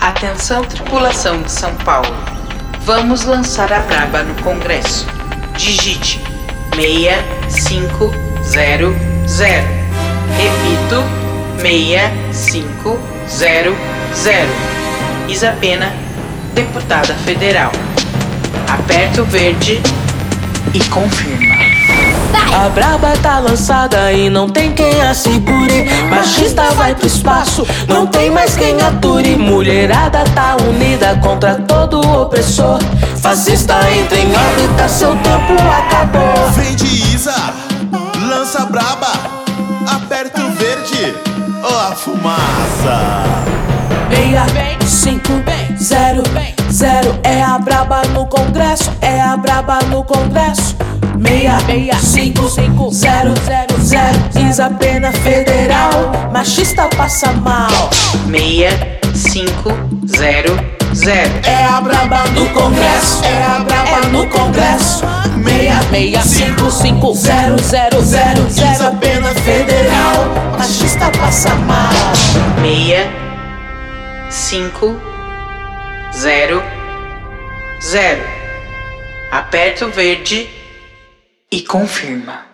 Atenção, tripulação de São Paulo. Vamos lançar a braba no Congresso. Digite 6500. Repito, 6500. Isa Pena, deputada federal. Aperta o verde e confirma. A braba tá lançada e não tem quem a segure. Machista vai pro espaço, não tem mais quem ature. Mulherada tá unida contra todo opressor. Fascista entra em órbita, seu tempo acabou. Vem de Isa, lança braba, aperta o verde, ó a fumaça. 6500 é a braba no Congresso, é a braba no Congresso. 6500, Isa Pena federal, machista passa mal. 6500. É a braba no Congresso, é a braba no Congresso. 6500, Isa Pena federal, machista passa mal. 6500. Aperta o verde e confirma.